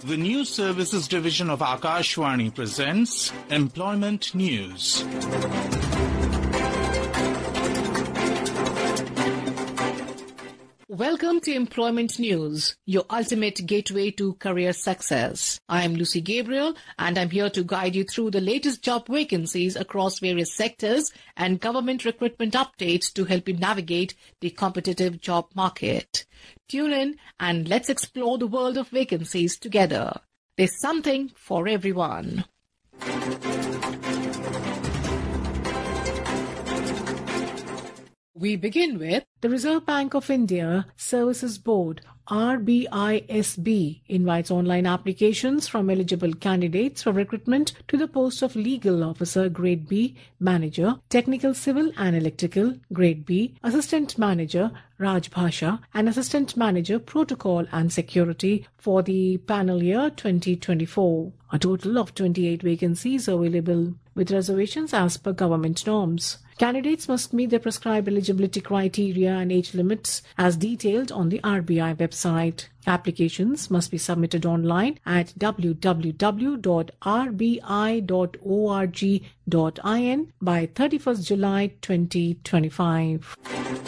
The News Services Division of Akashvani presents Employment News. Welcome to Employment News, your ultimate gateway to career success. I am Lucy Gabriel, and I'm here to guide you through the latest job vacancies across various sectors and government recruitment updates to help you navigate the competitive job market. Tune in and let's explore the world of vacancies together. There's something for everyone. We begin with the Reserve Bank of India Services Board, RBISB, invites online applications from eligible candidates for recruitment to the post of Legal Officer Grade B, Manager, Technical Civil and Electrical Grade B, Assistant Manager, Rajbhasha, and Assistant Manager, Protocol and Security for the panel year 2024. A total of 28 vacancies are available, with reservations as per government norms. Candidates must meet the prescribed eligibility criteria and age limits as detailed on the RBI website. Applications must be submitted online at www.rbi.org.in by 31st July 2025.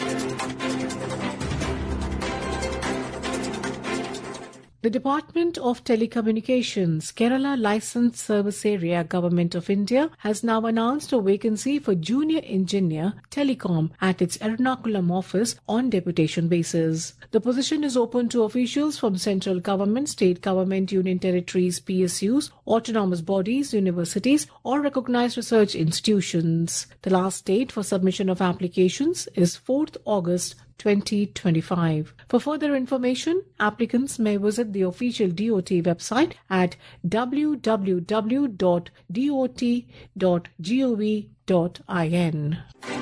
The Department of Telecommunications, Kerala Licensed Service Area, Government of India, has now announced a vacancy for Junior Engineer Telecom at its Ernakulam office on deputation basis. The position is open to officials from central government, state government, union territories, PSUs, autonomous bodies, universities, or recognized research institutions. The last date for submission of applications is 4th August 2025. For further information, applicants may visit the official DOT website at www.dot.gov.in.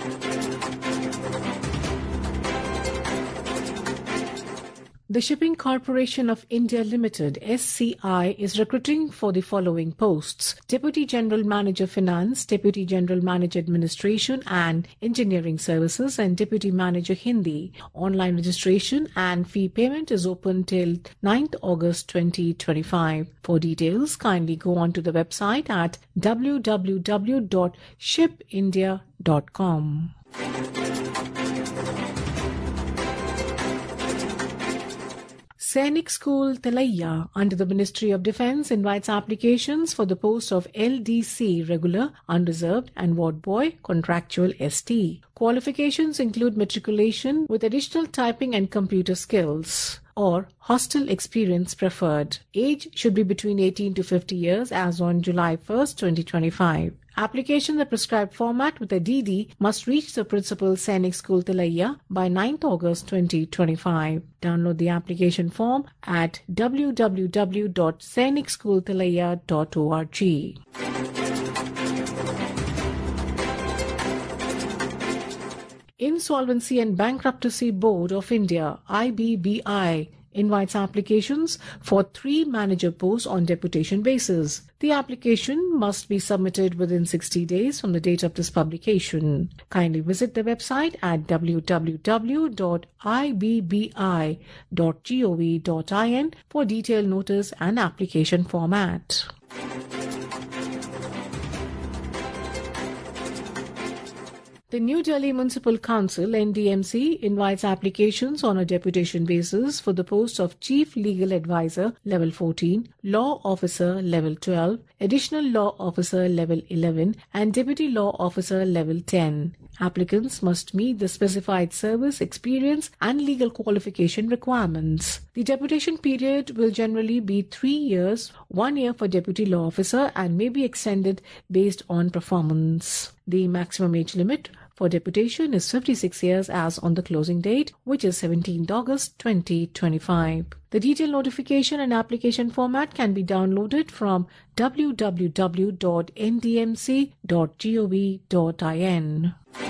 The Shipping Corporation of India Limited, SCI, is recruiting for the following posts: Deputy General Manager Finance, Deputy General Manager Administration and Engineering Services, and Deputy Manager Hindi. Online registration and fee payment is open till 9th August 2025. For details, kindly go on to the website at www.shipindia.com. Sainik School, Talaiya, under the Ministry of Defence, invites applications for the post of LDC, Regular, Unreserved and Ward Boy, Contractual ST. Qualifications include matriculation with additional typing and computer skills, or hostel experience preferred. Age should be between 18 to 50 years as on July 1st, 2025. Application in the prescribed format with a DD must reach the principal Sainik School, Talaiya by 9th August 2025. Download the application form at www.sainikschooltalaiya.org. Insolvency and Bankruptcy Board of India, IBBI, invites applications for 3 manager posts on deputation basis. The application must be submitted within 60 days from the date of this publication. Kindly visit the website at www.ibbi.gov.in for detailed notice and application format. The New Delhi Municipal Council, NDMC, invites applications on a deputation basis for the post of Chief Legal Advisor Level 14, Law Officer Level 12, Additional Law Officer Level 11, and Deputy Law Officer Level 10. Applicants must meet the specified service, experience, and legal qualification requirements. The deputation period will generally be 3 years, 1 year for Deputy Law Officer, and may be extended based on performance. The maximum age limit for deputation is 56 years as on the closing date, which is 17th August 2025. The detailed notification and application format can be downloaded from www.ndmc.gov.in.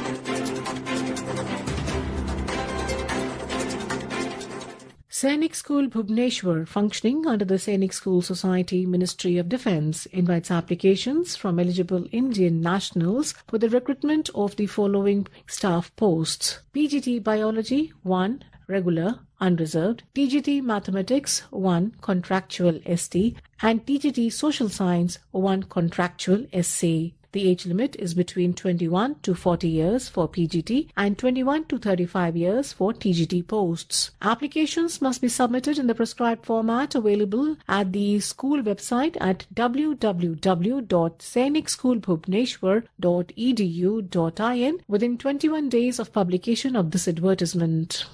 Sainik School, Bhubaneswar, functioning under the Sainik School Society, Ministry of Defence, invites applications from eligible Indian nationals for the recruitment of the following staff posts: PGT Biology 1, regular, unreserved, TGT Mathematics 1 contractual ST, and TGT Social Science 1 contractual SC. The age limit is between 21 to 40 years for PGT and 21 to 35 years for TGT posts. Applications must be submitted in the prescribed format available at the school website at www.sainikschoolbhubneshwar.edu.in within 21 days of publication of this advertisement.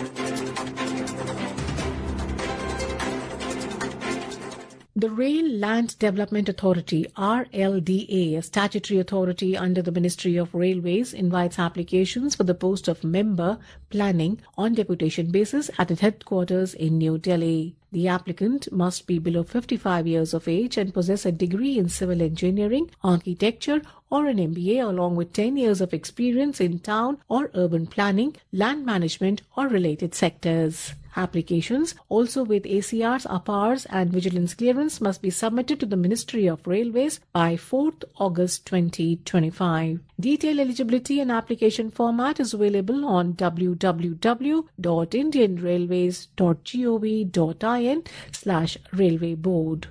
The Rail Land Development Authority, RLDA, a statutory authority under the Ministry of Railways, invites applications for the post of member planning on deputation basis at its headquarters in New Delhi. The applicant must be below 55 years of age and possess a degree in civil engineering, architecture, or an MBA along with 10 years of experience in town or urban planning, land management, or related sectors. Applications, also with ACRs, APARs, and vigilance clearance, must be submitted to the Ministry of Railways by 4th August 2025. Detailed eligibility and application format is available on www.indianrailways.gov.in/Railway Board.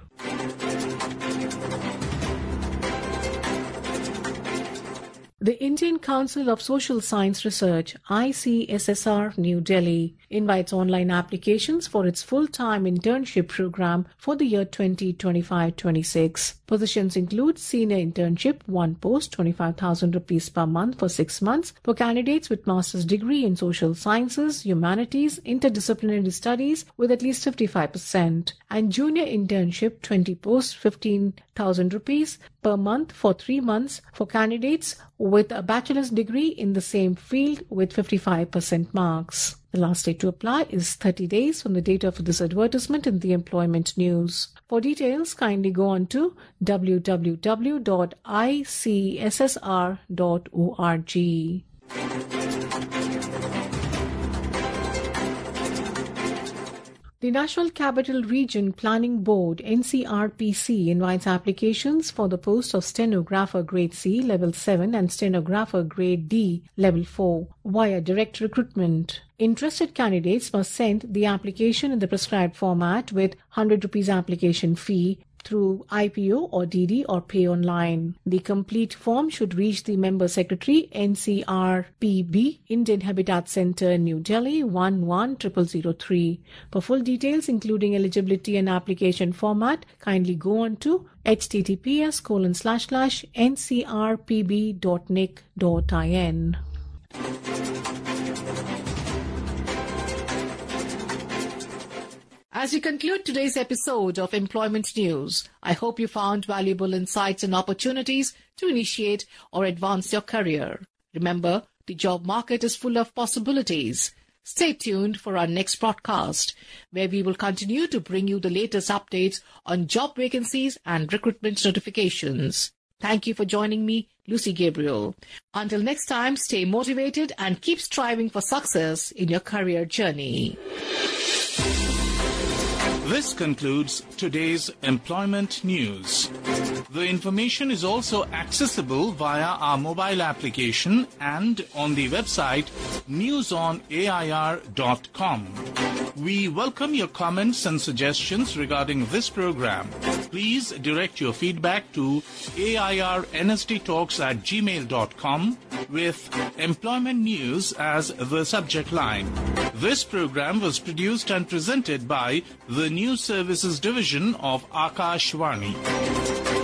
The Indian Council of Social Science Research, ICSSR, New Delhi, invites online applications for its full-time internship program for the year 2025-26. Positions include Senior Internship, 1 post, 25,000 rupees per month for 6 months, for candidates with master's degree in Social Sciences, Humanities, Interdisciplinary Studies with at least 55%, and Junior Internship, 20 posts, 15,000 rupees per month for 3 months, for candidates with a bachelor's degree in the same field with 55% marks. The last date to apply is 30 days from the date of this advertisement in the Employment News. For details, kindly go on to www.icsssr.org. The National Capital Region Planning Board, NCRPC, invites applications for the post of Stenographer Grade C, Level 7, and Stenographer Grade D, Level 4, via direct recruitment. Interested candidates must send the application in the prescribed format with 100 rupees application fee through IPO or DD or pay online. The complete form should reach the Member Secretary, NCRPB, Indian Habitat Centre, New Delhi, 11003. For full details, including eligibility and application format, kindly go on to https://ncrpb.nic.in. As we conclude today's episode of Employment News, I hope you found valuable insights and opportunities to initiate or advance your career. Remember, the job market is full of possibilities. Stay tuned for our next broadcast, where we will continue to bring you the latest updates on job vacancies and recruitment notifications. Thank you for joining me, Lucy Gabriel. Until next time, stay motivated and keep striving for success in your career journey. This concludes today's Employment News. The information is also accessible via our mobile application and on the website newsonair.com. We welcome your comments and suggestions regarding this program. Please direct your feedback to airnsttalks@gmail.com with Employment News as the subject line. This program was produced and presented by the News Services Division of Akashvani.